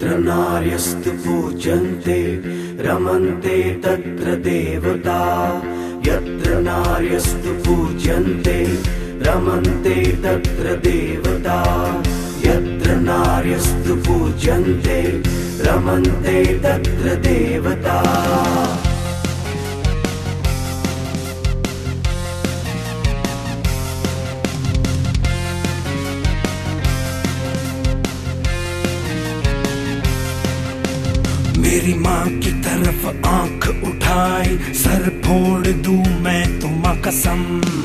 यत्र नार्यस्तु पूज्यन्ते रमन्ते तत्र देवता। यत्र नार्यस्तु पूज्यन्ते रमन्ते तत्र देवता। यत्र नार्यस्तु पूज्यन्ते रमन्ते तत्र देवता। मेरी माँ की तरफ आंख उठाई, सर फोड़ दूं मैं तो माँ कसम।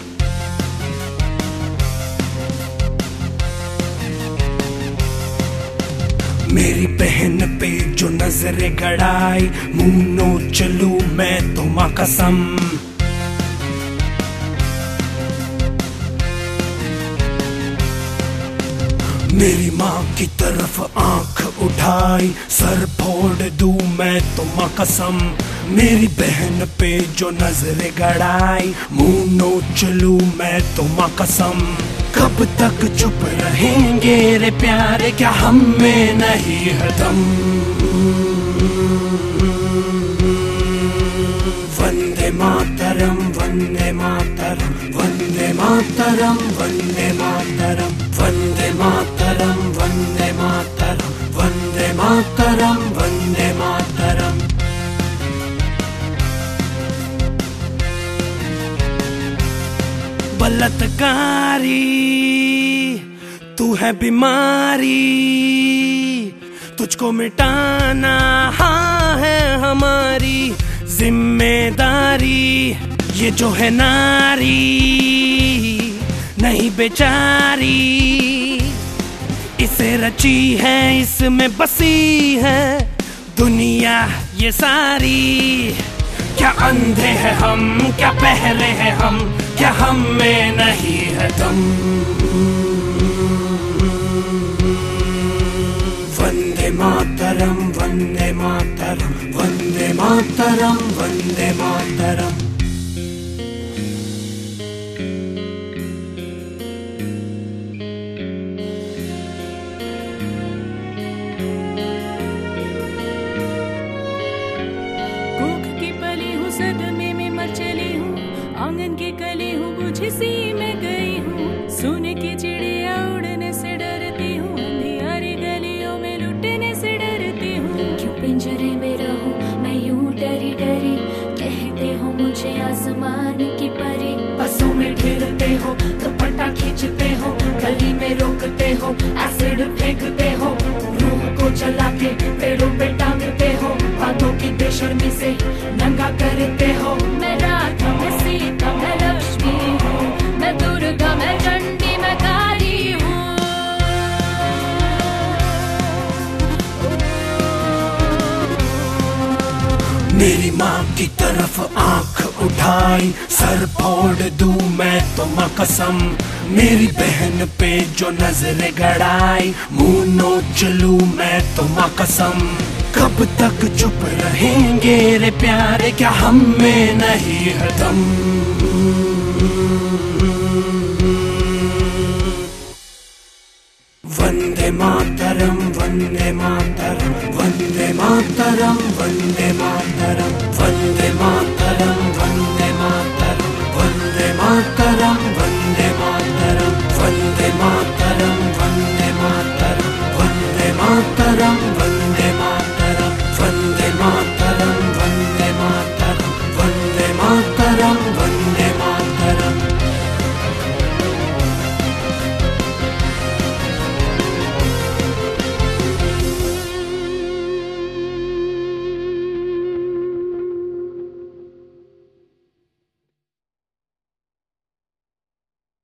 मेरी बहन पे जो नजरें गड़ाई, मुंह नोच लूं मैं तो माँ कसम। मेरी माँ की तरफ आंख उठाई, सर फोड़ दूं मैं तो माँ कसम। मेरी बहन पे जो नजरें गड़ाई, मुंह नोच लूं मैं तो माँ कसम। कब तक चुप रहेंगे रे प्यारे, क्या हम में नहीं है दम। वंदे मातरम वंदे मातरम वंदे मातरम वंदे मातरम वंदे मातरम वंदे मातरम वंदे मातरम वंदे मातरम। बलात्कारी तू है बीमारी, तुझको मिटाना हाँ है हमारी जिम्मेदारी। ये जो है नारी नहीं बेचारी, इसे रची है इसमें बसी है दुनिया ये सारी। क्या अंधे हैं हम, क्या पहले हैं हम, क्या हम में नहीं है दम। वंदे मातरम वंदे मातरम वंदे मातरम वंदे मातरम। सदमे में मर चली हूँ, आंगन की कली हूँ, बुझी सी में गई हूँ। सोने की चिड़िया उड़ने से डरती हूँ, अंधियारी गलियों में लुटने से डरती हूँ। क्यों पिंजरे में रहूं मैं यूं डरी डरी, कहते हो मुझे आसमान की परी। बसों में ढेरते हो, दुपट्टा खींचते हो, गली में रोकते हो, एसिड फेंकते हो, रूह को जला के पेड़ों पे टांगते हो, बातों की बेशर्मी से नंगा करते हो। मैं राधा मैं सीता मैं लक्ष्मी हूँ, मैं दुर्गा मैं चंडी मैं काली हूँ। मेरी माँ की तरफ आंख उठाई, सर फोड़ दूं मैं तो माँ कसम। मेरी बहन पे जो नजरें गड़ाई, मुंह नोच लूं मैं तो माँ कसम। कब तक चुप रहेंगे रे प्यारे, क्या हम में नहीं है दम। वंदे मातरम वंदे मातरम वंदे मातरम वंदे मातरम वंदे मातरम